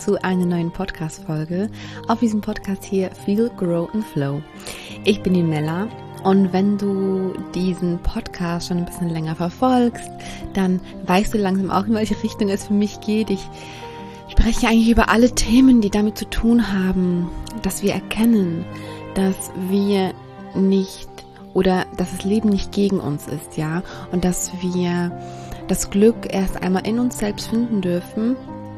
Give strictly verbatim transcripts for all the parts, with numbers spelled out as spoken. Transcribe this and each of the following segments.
zu einer neuen Podcast-Folge auf diesem Podcast hier Feel, Grow and Flow. Ich bin die Mella und wenn du diesen Podcast schon ein bisschen länger verfolgst, dann weißt du langsam auch, in welche Richtung es für mich geht. Ich spreche eigentlich über alle Themen, die damit zu tun haben, dass wir erkennen, dass wir nicht oder dass das Leben nicht gegen uns ist, ja, und dass wir das Glück erst einmal in uns selbst finden dürfen,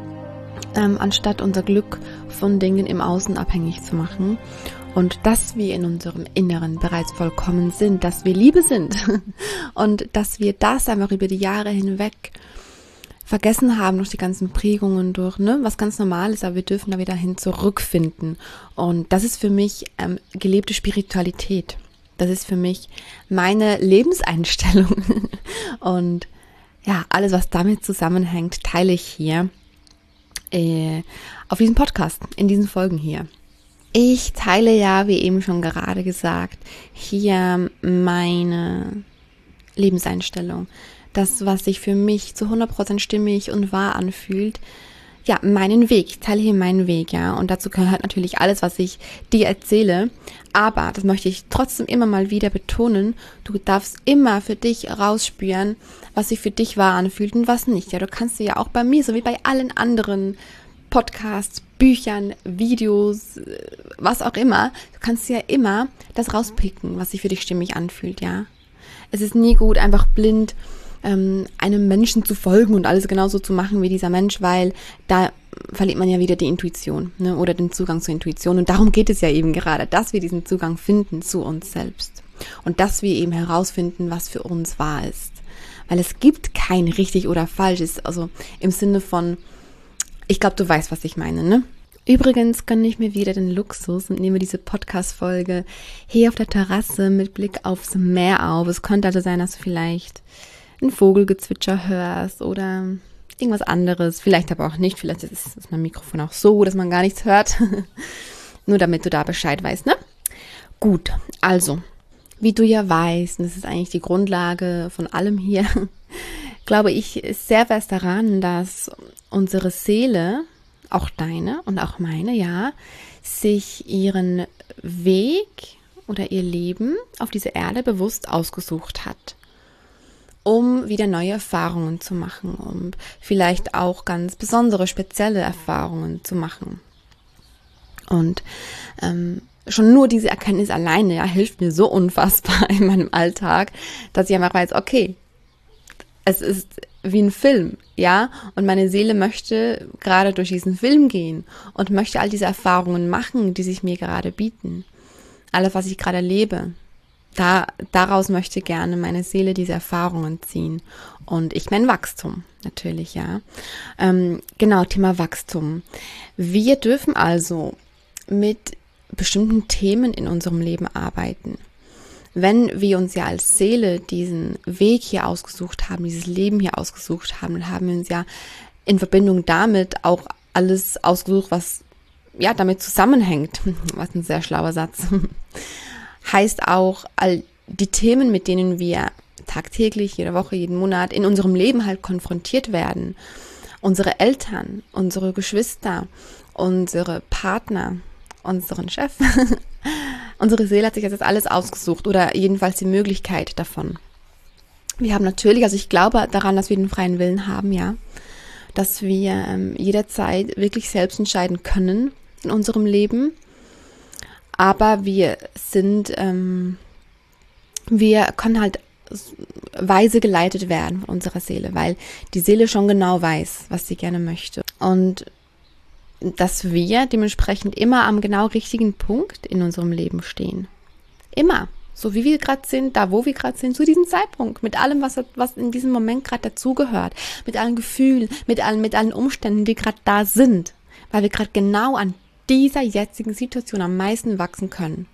ähm, anstatt unser Glück von Dingen im Außen abhängig zu machen, und dass wir in unserem Inneren bereits vollkommen sind, dass wir Liebe sind und dass wir das einfach über die Jahre hinweg vergessen haben durch die ganzen Prägungen, durch, ne, was ganz normal ist, aber wir dürfen da wieder hin zurückfinden. Und das ist für mich ähm, gelebte Spiritualität. Das ist für mich meine Lebenseinstellung. Und ja, alles, was damit zusammenhängt, teile ich hier äh, auf diesem Podcast, in diesen Folgen hier. Ich teile ja, wie eben schon gerade gesagt, hier meine Lebenseinstellung. Das, was sich für mich zu hundert Prozent stimmig und wahr anfühlt. Ja, meinen Weg. Ich teile hier meinen Weg, ja. Und dazu gehört natürlich alles, was ich dir erzähle. Aber, das möchte ich trotzdem immer mal wieder betonen, du darfst immer für dich rausspüren, was sich für dich wahr anfühlt und was nicht. Ja, du kannst dir ja auch bei mir, so wie bei allen anderen Podcasts, Büchern, Videos, was auch immer, du kannst dir ja immer das rauspicken, was sich für dich stimmig anfühlt, ja. Es ist nie gut, einfach blind einem Menschen zu folgen und alles genauso zu machen wie dieser Mensch, weil da verliert man ja wieder die Intuition, ne, oder den Zugang zur Intuition. Und darum geht es ja eben gerade, dass wir diesen Zugang finden zu uns selbst und dass wir eben herausfinden, was für uns wahr ist. Weil es gibt kein richtig oder falsch, ist also im Sinne von, ich glaube, du weißt, was ich meine, ne? Übrigens gönne ich mir wieder den Luxus und nehme diese Podcast-Folge hier auf der Terrasse mit Blick aufs Meer auf. Es könnte also sein, dass du vielleicht ein Vogelgezwitscher hörst oder irgendwas anderes, vielleicht aber auch nicht, vielleicht ist, ist mein Mikrofon auch so, dass man gar nichts hört, nur damit du da Bescheid weißt, ne? Gut, also, wie du ja weißt, und das ist eigentlich die Grundlage von allem hier, glaube ich sehr fest daran, dass unsere Seele, auch deine und auch meine, ja, sich ihren Weg oder ihr Leben auf diese Erde bewusst ausgesucht hat, um wieder neue Erfahrungen zu machen, um vielleicht auch ganz besondere, spezielle Erfahrungen zu machen. Und ähm, schon nur diese Erkenntnis alleine, ja, hilft mir so unfassbar in meinem Alltag, dass ich einfach weiß, okay, es ist wie ein Film, ja, und meine Seele möchte gerade durch diesen Film gehen und möchte all diese Erfahrungen machen, die sich mir gerade bieten. Alles, was ich gerade erlebe. Da, daraus möchte gerne meine Seele diese Erfahrungen ziehen. Und ich mein Wachstum, natürlich, ja. Ähm, genau, Thema Wachstum. Wir dürfen also mit bestimmten Themen in unserem Leben arbeiten. Wenn wir uns ja als Seele diesen Weg hier ausgesucht haben, dieses Leben hier ausgesucht haben, dann haben wir uns ja in Verbindung damit auch alles ausgesucht, was ja damit zusammenhängt. Was ein sehr schlauer Satz. Heißt auch, all die Themen, mit denen wir tagtäglich, jede Woche, jeden Monat in unserem Leben halt konfrontiert werden. Unsere Eltern, unsere Geschwister, unsere Partner, unseren Chef. Unsere Seele hat sich das alles ausgesucht oder jedenfalls die Möglichkeit davon. Wir haben natürlich, also ich glaube daran, dass wir den freien Willen haben, ja, dass wir ähm, jederzeit wirklich selbst entscheiden können in unserem Leben. Aber wir sind, ähm, wir können halt weise geleitet werden von unserer Seele, weil die Seele schon genau weiß, was sie gerne möchte. Und dass wir dementsprechend immer am genau richtigen Punkt in unserem Leben stehen. Immer. So wie wir gerade sind, da wo wir gerade sind, zu diesem Zeitpunkt, mit allem, was, was in diesem Moment gerade dazugehört, mit allen Gefühlen, mit allen, mit allen Umständen, die gerade da sind, weil wir gerade genau an dieser jetzigen Situation am meisten wachsen können.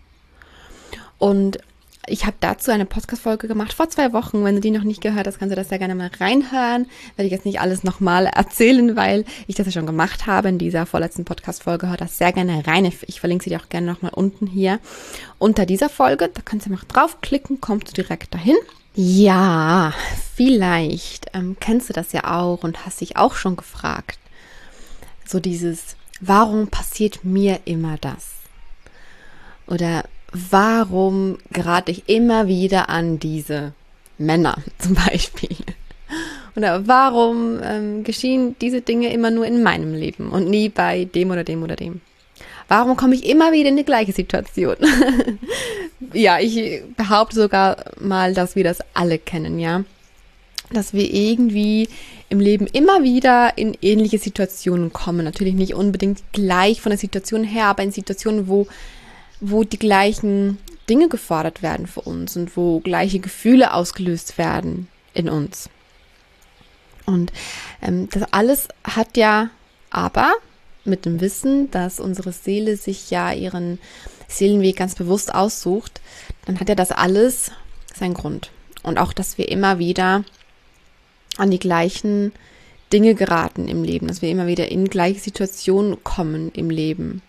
Und ich habe dazu eine Podcast-Folge gemacht vor zwei Wochen. Wenn du die noch nicht gehört hast, kannst du das sehr gerne mal reinhören. Werde ich jetzt nicht alles nochmal erzählen, weil ich das ja schon gemacht habe in dieser vorletzten Podcast-Folge. Hör das sehr gerne rein. Ich verlinke sie dir auch gerne nochmal unten hier unter dieser Folge. Da kannst du mal draufklicken, kommst du direkt dahin. Ja, vielleicht ähm, kennst du das ja auch und hast dich auch schon gefragt. So dieses, warum passiert mir immer das? Oder warum gerate ich immer wieder an diese Männer zum Beispiel? Oder warum ähm, geschehen diese Dinge immer nur in meinem Leben und nie bei dem oder dem oder dem? Warum komme ich immer wieder in die gleiche Situation? Ja, ich behaupte sogar mal, dass wir das alle kennen, ja. Dass wir irgendwie im Leben immer wieder in ähnliche Situationen kommen. Natürlich nicht unbedingt gleich von der Situation her, aber in Situationen, wo, wo die gleichen Dinge gefordert werden für uns und wo gleiche Gefühle ausgelöst werden in uns. Und ähm, das alles hat ja aber mit dem Wissen, dass unsere Seele sich ja ihren Seelenweg ganz bewusst aussucht, dann hat ja das alles seinen Grund. Und auch, dass wir immer wieder an die gleichen Dinge geraten im Leben, dass wir immer wieder in gleiche Situationen kommen im Leben.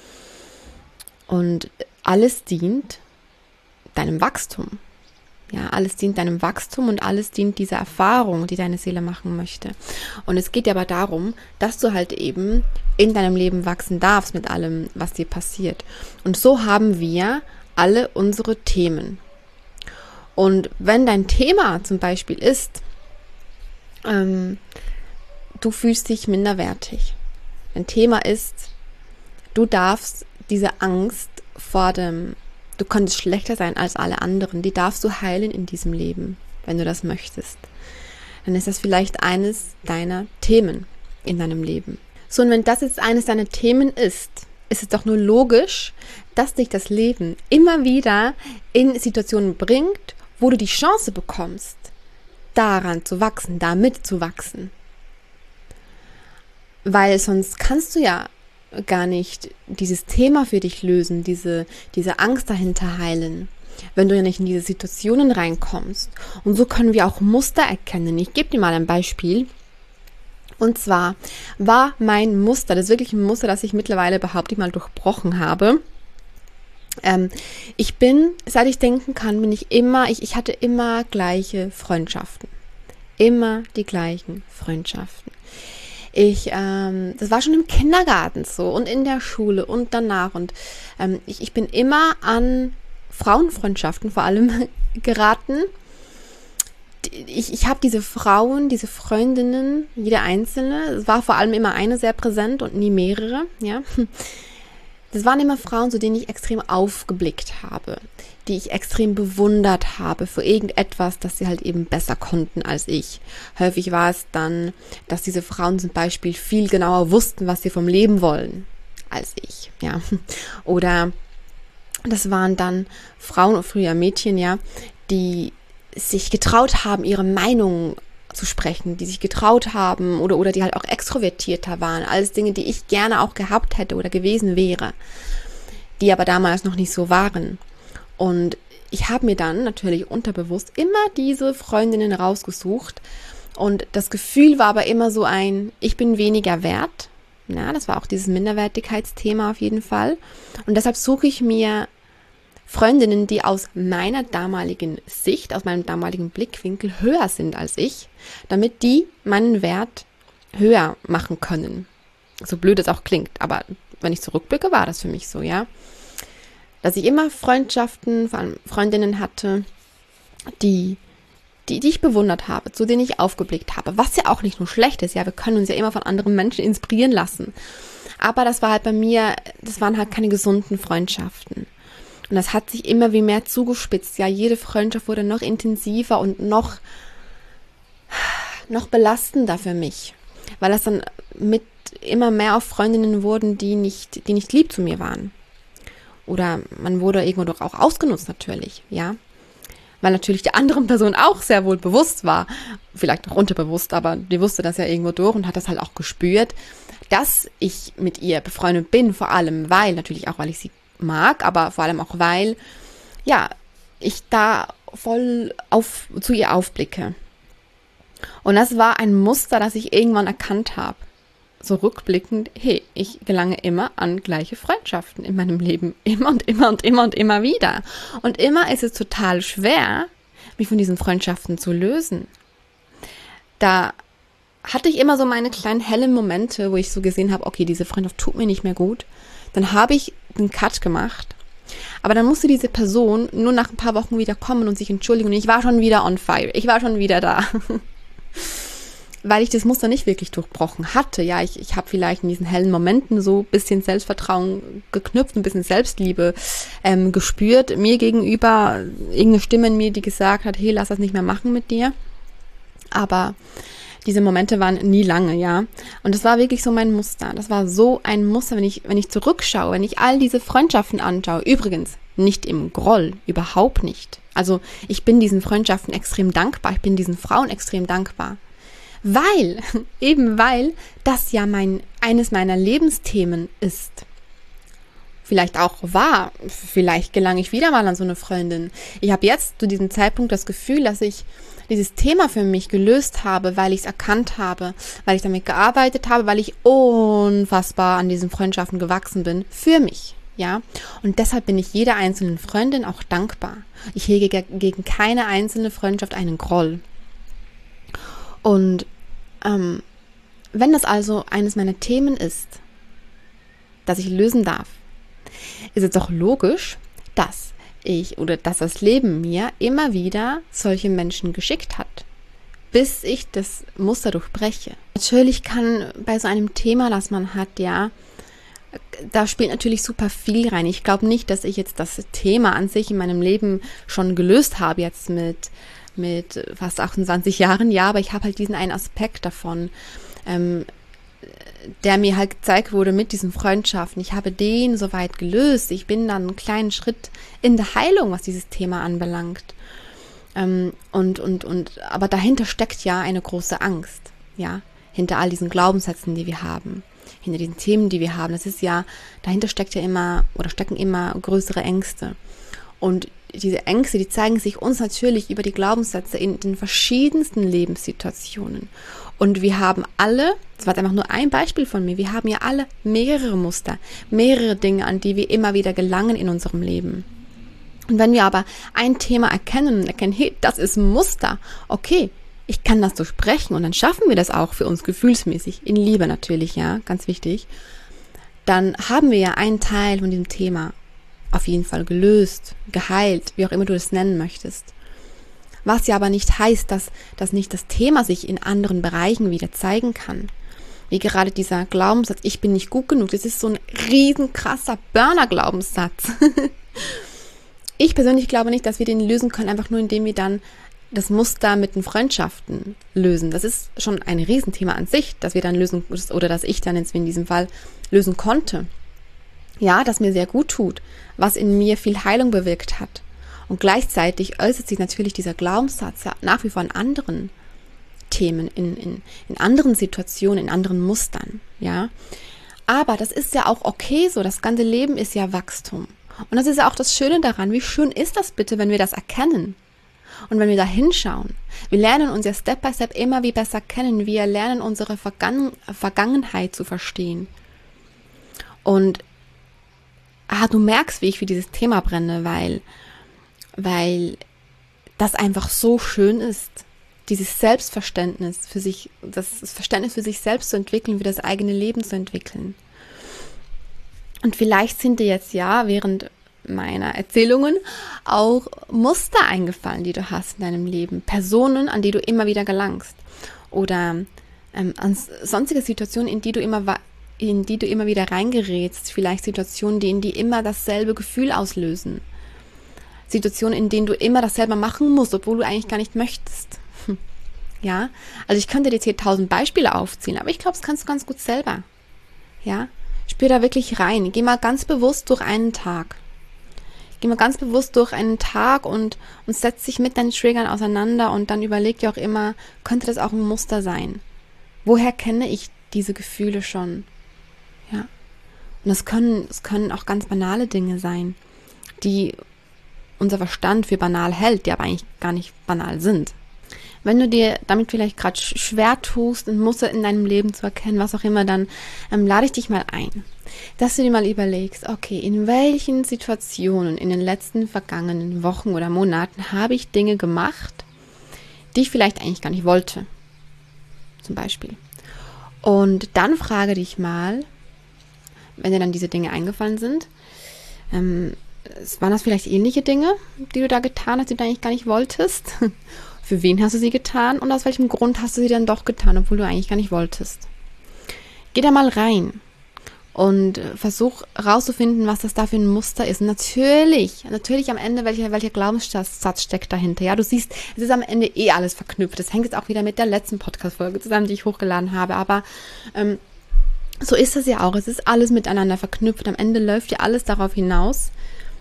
Und alles dient deinem Wachstum. Ja, alles dient deinem Wachstum und alles dient dieser Erfahrung, die deine Seele machen möchte. Und es geht ja aber darum, dass du halt eben in deinem Leben wachsen darfst mit allem, was dir passiert. Und so haben wir alle unsere Themen. Und wenn dein Thema zum Beispiel ist, ähm, du fühlst dich minderwertig. Dein Thema ist, du darfst diese Angst vor dem Du könntest schlechter sein als alle anderen. Die darfst du heilen in diesem Leben, wenn du das möchtest. Dann ist das vielleicht eines deiner Themen in deinem Leben. So, und wenn das jetzt eines deiner Themen ist, ist es doch nur logisch, dass dich das Leben immer wieder in Situationen bringt, wo du die Chance bekommst, daran zu wachsen, damit zu wachsen. Weil sonst kannst du ja gar nicht dieses Thema für dich lösen, diese, diese Angst dahinter heilen, wenn du ja nicht in diese Situationen reinkommst. Und so können wir auch Muster erkennen. Ich gebe dir mal ein Beispiel. Und zwar war mein Muster, das ist wirklich ein Muster, das ich mittlerweile, behaupte ich mal, durchbrochen habe. Ähm, ich bin, seit ich denken kann, bin ich immer, ich, ich hatte immer gleiche Freundschaften. Immer die gleichen Freundschaften. Ich, ähm, das war schon im Kindergarten so und in der Schule und danach und ähm, ich, ich bin immer an Frauenfreundschaften vor allem geraten. Ich, ich habe diese Frauen, diese Freundinnen, jede einzelne, es war vor allem immer eine sehr präsent und nie mehrere, ja. Das waren immer Frauen, zu denen ich extrem aufgeblickt habe, die ich extrem bewundert habe für irgendetwas, das sie halt eben besser konnten als ich. Häufig war es dann, dass diese Frauen zum Beispiel viel genauer wussten, was sie vom Leben wollen, als ich, ja. Oder das waren dann Frauen, früher Mädchen, ja, die sich getraut haben, ihre Meinung zu sprechen, die sich getraut haben oder, oder die halt auch extrovertierter waren. Alles Dinge, die ich gerne auch gehabt hätte oder gewesen wäre, die aber damals noch nicht so waren. Und ich habe mir dann natürlich unterbewusst immer diese Freundinnen rausgesucht und das Gefühl war aber immer so ein, ich bin weniger wert. Ja, das war auch dieses Minderwertigkeitsthema auf jeden Fall. Und deshalb suche ich mir Freundinnen, die aus meiner damaligen Sicht, aus meinem damaligen Blickwinkel höher sind als ich, damit die meinen Wert höher machen können. So blöd es auch klingt, aber wenn ich zurückblicke, war das für mich so, ja. Dass ich immer Freundschaften, vor allem Freundinnen hatte, die, die, die ich bewundert habe, zu denen ich aufgeblickt habe, was ja auch nicht nur schlecht ist, ja, wir können uns ja immer von anderen Menschen inspirieren lassen. Aber das war halt bei mir, das waren halt keine gesunden Freundschaften. Und das hat sich immer wie mehr zugespitzt. Ja, jede Freundschaft wurde noch intensiver und noch, noch belastender für mich. Weil das dann mit immer mehr auf Freundinnen wurden, die nicht, die nicht lieb zu mir waren. Oder man wurde irgendwo doch auch ausgenutzt natürlich, ja. Weil natürlich der anderen Person auch sehr wohl bewusst war, vielleicht auch unterbewusst, aber die wusste das ja irgendwo durch und hat das halt auch gespürt, dass ich mit ihr befreundet bin, vor allem weil, natürlich auch, weil ich sie mag, aber vor allem auch, weil, ja, ich da voll auf, zu ihr aufblicke. Und das war ein Muster, das ich irgendwann erkannt habe. So rückblickend, hey, ich gelange immer an gleiche Freundschaften in meinem Leben. Immer und immer und immer und immer wieder. Und immer ist es total schwer, mich von diesen Freundschaften zu lösen. Da hatte ich immer so meine kleinen hellen Momente, wo ich so gesehen habe, okay, diese Freundschaft tut mir nicht mehr gut. Dann habe ich einen Cut gemacht. Aber dann musste diese Person nur nach ein paar Wochen wieder kommen und sich entschuldigen. Und ich war schon wieder on fire. Ich war schon wieder da. Weil ich das Muster nicht wirklich durchbrochen hatte. Ja, ich, ich habe vielleicht in diesen hellen Momenten so ein bisschen Selbstvertrauen geknüpft, ein bisschen Selbstliebe ähm, gespürt. Mir gegenüber irgendeine Stimme in mir, die gesagt hat, hey, lass das nicht mehr machen mit dir. Aber diese Momente waren nie lange, ja. Und das war wirklich so mein Muster. Das war so ein Muster, wenn ich, wenn ich zurückschaue, wenn ich all diese Freundschaften anschaue. Übrigens, nicht im Groll, überhaupt nicht. Also ich bin diesen Freundschaften extrem dankbar. Ich bin diesen Frauen extrem dankbar. Weil, eben weil, das ja mein, eines meiner Lebensthemen ist. Vielleicht auch war, vielleicht gelange ich wieder mal an so eine Freundin. Ich habe jetzt zu diesem Zeitpunkt das Gefühl, dass ich dieses Thema für mich gelöst habe, weil ich es erkannt habe, weil ich damit gearbeitet habe, weil ich unfassbar an diesen Freundschaften gewachsen bin, für mich. Ja, und deshalb bin ich jeder einzelnen Freundin auch dankbar. Ich hege gegen keine einzelne Freundschaft einen Groll. Und ähm, wenn das also eines meiner Themen ist, das ich lösen darf, ist es doch logisch, dass ich oder dass das Leben mir immer wieder solche Menschen geschickt hat, bis ich das Muster durchbreche. Natürlich kann bei so einem Thema, das man hat, ja, da spielt natürlich super viel rein. Ich glaube nicht, dass ich jetzt das Thema an sich in meinem Leben schon gelöst habe, jetzt mit mit fast achtundzwanzig Jahren, ja, aber ich habe halt diesen einen Aspekt davon, ähm, der mir halt gezeigt wurde mit diesen Freundschaften. Ich habe den soweit gelöst. Ich bin dann einen kleinen Schritt in der Heilung, was dieses Thema anbelangt. Ähm, und, und, und, aber dahinter steckt ja eine große Angst, ja, hinter all diesen Glaubenssätzen, die wir haben, hinter diesen Themen, die wir haben. Das ist ja, dahinter steckt ja immer, oder stecken immer größere Ängste. Und diese Ängste, die zeigen sich uns natürlich über die Glaubenssätze in den verschiedensten Lebenssituationen. Und wir haben alle, das war jetzt einfach nur ein Beispiel von mir, wir haben ja alle mehrere Muster, mehrere Dinge, an die wir immer wieder gelangen in unserem Leben. Und wenn wir aber ein Thema erkennen und erkennen, hey, das ist ein Muster, okay, ich kann das durchbrechen und dann schaffen wir das auch für uns gefühlsmäßig, in Liebe natürlich, ja, ganz wichtig, dann haben wir ja einen Teil von diesem Thema auf jeden Fall gelöst, geheilt, wie auch immer du es nennen möchtest. Was ja aber nicht heißt, dass, dass nicht das Thema sich in anderen Bereichen wieder zeigen kann. Wie gerade dieser Glaubenssatz, ich bin nicht gut genug, das ist so ein riesen krasser Burner-Glaubenssatz. Ich persönlich glaube nicht, dass wir den lösen können, einfach nur indem wir dann das Muster mit den Freundschaften lösen. Das ist schon ein Riesenthema an sich, dass wir dann lösen, oder dass ich dann jetzt in diesem Fall lösen konnte. Ja, das mir sehr gut tut, was in mir viel Heilung bewirkt hat. Und gleichzeitig äußert sich natürlich dieser Glaubenssatz ja nach wie vor in anderen Themen, in, in, in anderen Situationen, in anderen Mustern, ja. Aber das ist ja auch okay so, das ganze Leben ist ja Wachstum. Und das ist ja auch das Schöne daran, wie schön ist das bitte, wenn wir das erkennen und wenn wir da hinschauen. Wir lernen uns ja Step by Step immer wie besser kennen, wir lernen unsere Vergangen- Vergangenheit zu verstehen. Und ah, du merkst, wie ich für dieses Thema brenne, weil, weil das einfach so schön ist, dieses Selbstverständnis für sich, das Verständnis für sich selbst zu entwickeln, für das eigene Leben zu entwickeln. Und vielleicht sind dir jetzt ja während meiner Erzählungen auch Muster eingefallen, die du hast in deinem Leben, Personen, an die du immer wieder gelangst oder ähm, an sonstige Situationen, in die du immer in die du immer wieder reingerätst, vielleicht Situationen, die in die immer dasselbe Gefühl auslösen. Situationen, in denen du immer dasselbe machen musst, obwohl du eigentlich gar nicht möchtest. Ja, also ich könnte dir jetzt hier tausend Beispiele aufzählen, aber ich glaube, das kannst du ganz gut selber. Ja, spür da wirklich rein. Geh mal ganz bewusst durch einen Tag. Geh mal ganz bewusst durch einen Tag und, und setz dich mit deinen Triggern auseinander und dann überleg dir auch immer, könnte das auch ein Muster sein? Woher kenne ich diese Gefühle schon? Ja. Und das können, das können auch ganz banale Dinge sein, die unser Verstand für banal hält, die aber eigentlich gar nicht banal sind. Wenn du dir damit vielleicht gerade schwer tust, ein Muster in deinem Leben zu erkennen, was auch immer, dann ähm, lade ich dich mal ein, dass du dir mal überlegst, okay, in welchen Situationen in den letzten vergangenen Wochen oder Monaten habe ich Dinge gemacht, die ich vielleicht eigentlich gar nicht wollte. zum Beispiel. Und dann frage dich mal, wenn dir dann diese Dinge eingefallen sind, ähm, waren das vielleicht ähnliche Dinge, die du da getan hast, die du eigentlich gar nicht wolltest? Für wen hast du sie getan und aus welchem Grund hast du sie dann doch getan, obwohl du eigentlich gar nicht wolltest? Geh da mal rein und versuch rauszufinden, was das da für ein Muster ist. Und natürlich, natürlich am Ende, welcher, welcher Glaubenssatz steckt dahinter. Ja, du siehst, es ist am Ende eh alles verknüpft. Das hängt jetzt auch wieder mit der letzten Podcast-Folge zusammen, die ich hochgeladen habe. Aber ähm, so ist es ja auch. Es ist alles miteinander verknüpft. Am Ende läuft ja alles darauf hinaus,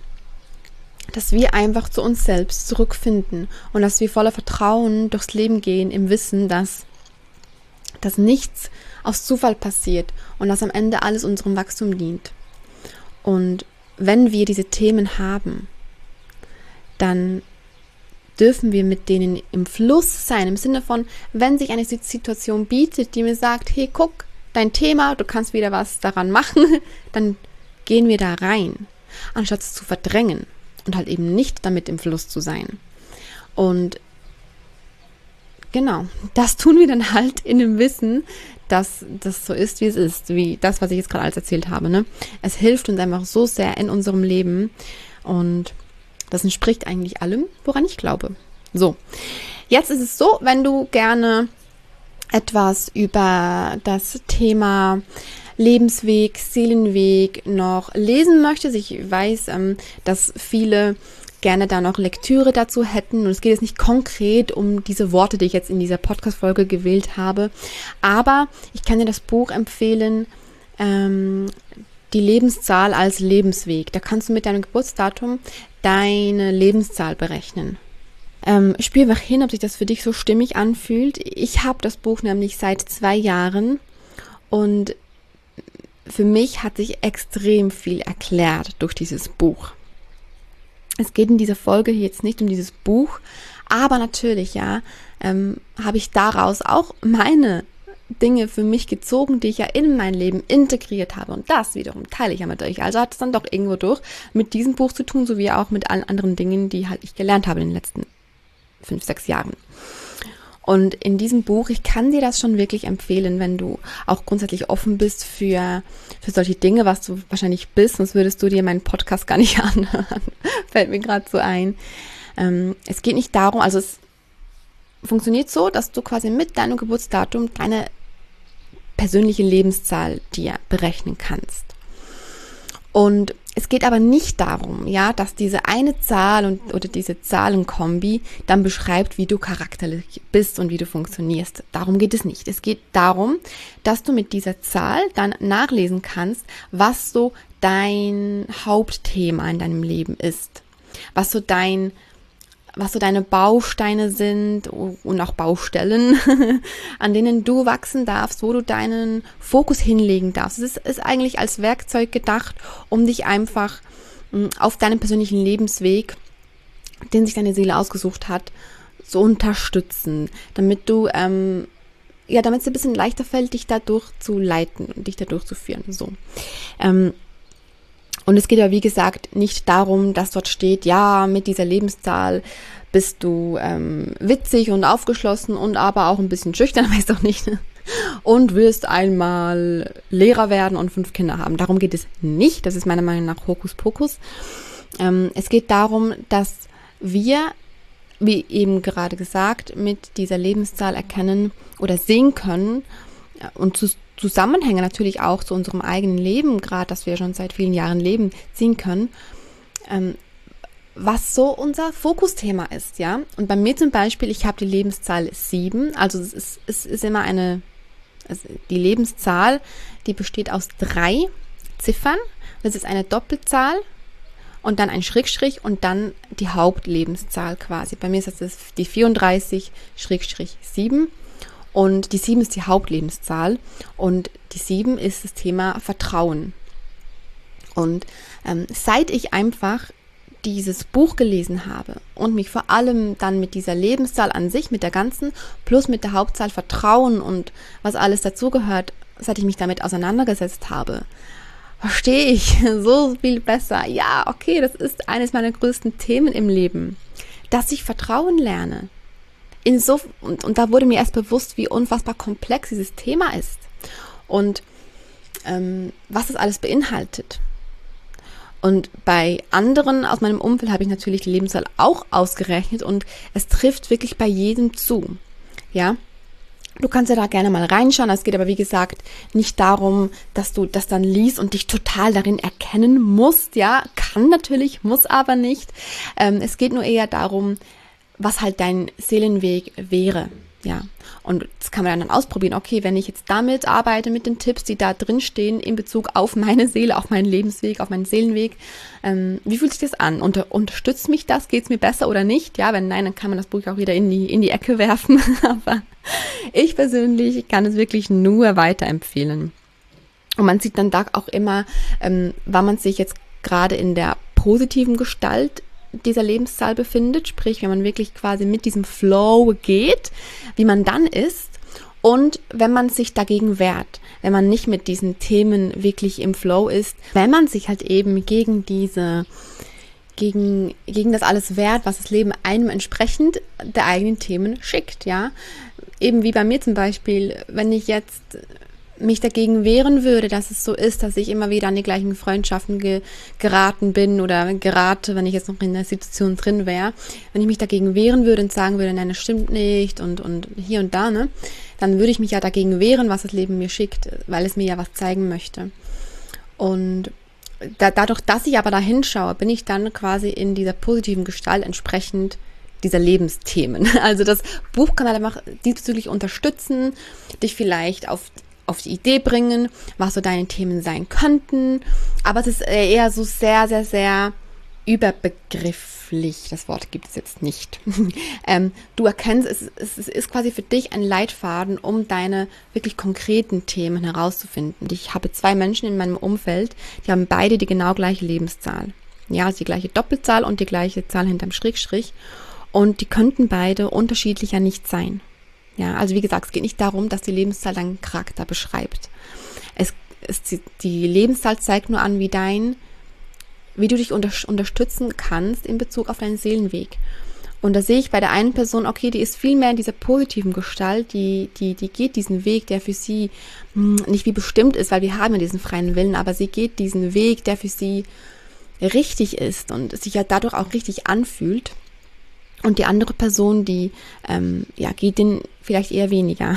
dass wir einfach zu uns selbst zurückfinden und dass wir voller Vertrauen durchs Leben gehen, im Wissen, dass, dass nichts aus Zufall passiert und dass am Ende alles unserem Wachstum dient. Und wenn wir diese Themen haben, dann dürfen wir mit denen im Fluss sein, im Sinne von, wenn sich eine Situation bietet, die mir sagt, hey, guck, dein Thema, du kannst wieder was daran machen, dann gehen wir da rein, anstatt es zu verdrängen und halt eben nicht damit im Fluss zu sein. Und genau, das tun wir dann halt in dem Wissen, dass das so ist, wie es ist, wie das, was ich jetzt gerade alles erzählt habe. Ne? Es hilft uns einfach so sehr in unserem Leben und das entspricht eigentlich allem, woran ich glaube. So, jetzt ist es so, wenn du gerne etwas über das Thema Lebensweg, Seelenweg noch lesen möchtest. Ich weiß, ähm, dass viele gerne da noch Lektüre dazu hätten. Und es geht jetzt nicht konkret um diese Worte, die ich jetzt in dieser Podcast-Folge gewählt habe. Aber ich kann dir das Buch empfehlen, ähm, Die Lebenszahl als Lebensweg. Da kannst du mit deinem Geburtsdatum deine Lebenszahl berechnen. Ähm, spür einfach hin, ob sich das für dich so stimmig anfühlt. Ich habe das Buch nämlich seit zwei Jahren und für mich hat sich extrem viel erklärt durch dieses Buch. Es geht in dieser Folge hier jetzt nicht um dieses Buch, aber natürlich, ja, ähm, habe ich daraus auch meine Dinge für mich gezogen, die ich ja in mein Leben integriert habe. Und das wiederum teile ich ja mit euch. Also hat es dann doch irgendwo durch mit diesem Buch zu tun, sowie auch mit allen anderen Dingen, die halt ich gelernt habe in den letzten fünf, sechs Jahren. Und in diesem Buch, ich kann dir das schon wirklich empfehlen, wenn du auch grundsätzlich offen bist für, für solche Dinge, was du wahrscheinlich bist, sonst würdest du dir meinen Podcast gar nicht anhören. Fällt mir gerade so ein. Ähm, es geht nicht darum, also es funktioniert so, dass du quasi mit deinem Geburtsdatum deine persönliche Lebenszahl dir berechnen kannst. Und es geht aber nicht darum, ja, dass diese eine Zahl und, oder diese Zahlenkombi dann beschreibt, wie du charakterlich bist und wie du funktionierst. Darum geht es nicht. Es geht darum, dass du mit dieser Zahl dann nachlesen kannst, was so dein Hauptthema in deinem Leben ist. Was so dein was so deine Bausteine sind und auch Baustellen, an denen du wachsen darfst, wo du deinen Fokus hinlegen darfst. Es ist, ist eigentlich als Werkzeug gedacht, um dich einfach auf deinem persönlichen Lebensweg, den sich deine Seele ausgesucht hat, zu unterstützen, damit du, ähm, ja, damit es dir ein bisschen leichter fällt, dich dadurch zu leiten und dich dadurch zu führen. So. Ähm, Und es geht ja, wie gesagt, nicht darum, dass dort steht, ja, mit dieser Lebenszahl bist du ähm, witzig und aufgeschlossen und aber auch ein bisschen schüchtern, weiß doch nicht, und wirst einmal Lehrer werden und fünf Kinder haben. Darum geht es nicht. Das ist meiner Meinung nach Hokuspokus. Ähm, es geht darum, dass wir, wie eben gerade gesagt, mit dieser Lebenszahl erkennen oder sehen können und zu Zusammenhänge natürlich auch zu unserem eigenen Leben, gerade dass wir schon seit vielen Jahren leben, ziehen können, ähm, was so unser Fokusthema ist, ja. Und bei mir zum Beispiel, ich habe die Lebenszahl sieben, also es ist, es ist immer eine, also die Lebenszahl, die besteht aus drei Ziffern, das ist eine Doppelzahl und dann ein Schrägstrich und dann die Hauptlebenszahl quasi. Bei mir ist das die vierunddreißig sieben. Und die sieben ist die Hauptlebenszahl und die sieben ist das Thema Vertrauen. Und ähm, seit ich einfach dieses Buch gelesen habe und mich vor allem dann mit dieser Lebenszahl an sich, mit der ganzen, plus mit der Hauptzahl Vertrauen und was alles dazugehört, seit ich mich damit auseinandergesetzt habe, verstehe ich so viel besser. Ja, okay, das ist eines meiner größten Themen im Leben, dass ich Vertrauen lerne. in so, und, und da wurde mir erst bewusst, wie unfassbar komplex dieses Thema ist und ähm, was das alles beinhaltet. Und bei anderen aus meinem Umfeld habe ich natürlich die Lebenszahl auch ausgerechnet und es trifft wirklich bei jedem zu. Ja, du kannst ja da gerne mal reinschauen. Es geht aber, wie gesagt, nicht darum, dass du das dann liest und dich total darin erkennen musst. Ja, kann natürlich, muss aber nicht. Ähm, es geht nur eher darum, was halt dein Seelenweg wäre. Ja, und das kann man dann ausprobieren. Okay, wenn ich jetzt damit arbeite, mit den Tipps, die da drin stehen, in Bezug auf meine Seele, auf meinen Lebensweg, auf meinen Seelenweg, ähm, wie fühlt sich das an? Unter, unterstützt mich das? Geht es mir besser oder nicht? Ja, wenn nein, dann kann man das Buch auch wieder in die, in die Ecke werfen. Aber ich persönlich kann es wirklich nur weiterempfehlen. Und man sieht dann da auch immer, ähm, wann man sich jetzt gerade in der positiven Gestalt dieser Lebenszahl befindet, sprich, wenn man wirklich quasi mit diesem Flow geht, wie man dann ist und wenn man sich dagegen wehrt, wenn man nicht mit diesen Themen wirklich im Flow ist, wenn man sich halt eben gegen diese, gegen, gegen das alles wehrt, was das Leben einem entsprechend der eigenen Themen schickt, ja. Eben wie bei mir zum Beispiel, wenn ich jetzt mich dagegen wehren würde, dass es so ist, dass ich immer wieder an die gleichen Freundschaften ge- geraten bin oder gerate, wenn ich jetzt noch in der Situation drin wäre, wenn ich mich dagegen wehren würde und sagen würde, nein, das stimmt nicht und, und hier und da, ne, dann würde ich mich ja dagegen wehren, was das Leben mir schickt, weil es mir ja was zeigen möchte. Und da, dadurch, dass ich aber da hinschaue, bin ich dann quasi in dieser positiven Gestalt entsprechend dieser Lebensthemen. Also das Buch kann halt einfach diesbezüglich unterstützen, dich vielleicht auf auf die Idee bringen, was so deine Themen sein könnten. Aber es ist eher so sehr, sehr, sehr überbegrifflich. Das Wort gibt es jetzt nicht. ähm, du erkennst, es, es, es ist quasi für dich ein Leitfaden, um deine wirklich konkreten Themen herauszufinden. Ich habe zwei Menschen in meinem Umfeld, die haben beide die genau gleiche Lebenszahl. Ja, also die gleiche Doppelzahl und die gleiche Zahl hinterm Schrägstrich. Und die könnten beide unterschiedlicher nicht sein. Ja, also wie gesagt, es geht nicht darum, dass die Lebenszahl deinen Charakter beschreibt. Es, es, die Lebenszahl zeigt nur an, wie dein, wie du dich unter, unterstützen kannst in Bezug auf deinen Seelenweg. Und da sehe ich bei der einen Person, okay, die ist viel mehr in dieser positiven Gestalt, die, die, die geht diesen Weg, der für sie mh, nicht wie bestimmt ist, weil wir haben ja diesen freien Willen, aber sie geht diesen Weg, der für sie richtig ist und sich ja dadurch auch richtig anfühlt. Und die andere Person, die ähm, ja, geht den vielleicht eher weniger.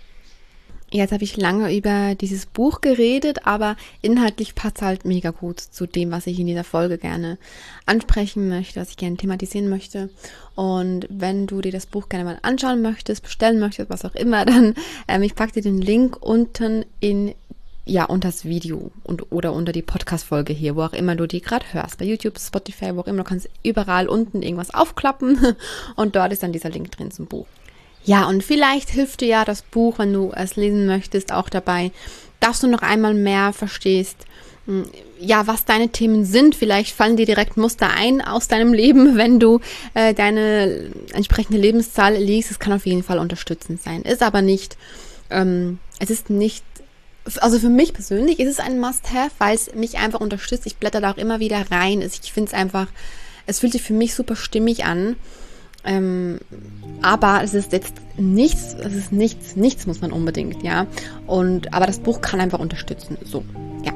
Jetzt habe ich lange über dieses Buch geredet, aber inhaltlich passt halt mega gut zu dem, was ich in dieser Folge gerne ansprechen möchte, was ich gerne thematisieren möchte. Und wenn du dir das Buch gerne mal anschauen möchtest, bestellen möchtest, was auch immer, dann ähm, ich packe dir den Link unten in ja, unter das Video und oder unter die Podcast-Folge hier, wo auch immer du die gerade hörst, bei YouTube, Spotify, wo auch immer, du kannst überall unten irgendwas aufklappen und dort ist dann dieser Link drin zum Buch. Ja, und vielleicht hilft dir ja das Buch, wenn du es lesen möchtest, auch dabei, dass du noch einmal mehr verstehst, ja, was deine Themen sind. Vielleicht fallen dir direkt Muster ein aus deinem Leben, wenn du äh, deine entsprechende Lebenszahl liest. Es kann auf jeden Fall unterstützend sein, ist aber nicht, ähm, es ist nicht Also für mich persönlich ist es ein Must-Have, weil es mich einfach unterstützt. Ich blätter da auch immer wieder rein. Ich finde es einfach, es fühlt sich für mich super stimmig an. Ähm, aber es ist jetzt nichts, es ist nichts, nichts muss man unbedingt, ja. Und, aber das Buch kann einfach unterstützen. So, ja.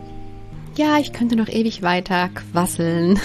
Ja, ich könnte noch ewig weiter quasseln.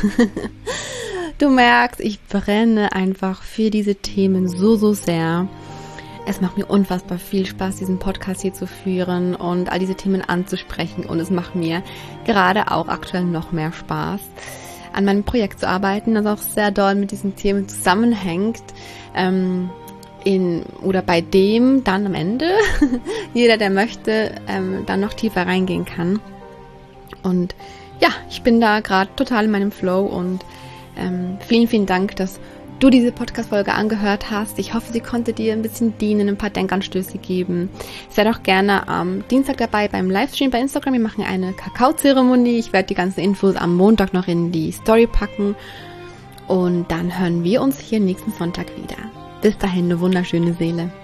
Du merkst, ich brenne einfach für diese Themen so, so sehr. Es macht mir unfassbar viel Spaß, diesen Podcast hier zu führen und all diese Themen anzusprechen. Und es macht mir gerade auch aktuell noch mehr Spaß, an meinem Projekt zu arbeiten, das auch sehr doll mit diesen Themen zusammenhängt. Ähm, in, oder bei dem dann am Ende jeder, der möchte, ähm, dann noch tiefer reingehen kann. Und ja, ich bin da gerade total in meinem Flow und ähm, vielen, vielen Dank, dass du diese Podcast-Folge angehört hast. Ich hoffe, sie konnte dir ein bisschen dienen, ein paar Denkanstöße geben. Sei doch gerne am Dienstag dabei beim Livestream bei Instagram. Wir machen eine Kakaozeremonie. Ich werde die ganzen Infos am Montag noch in die Story packen. Und dann hören wir uns hier nächsten Sonntag wieder. Bis dahin, eine wunderschöne Seele.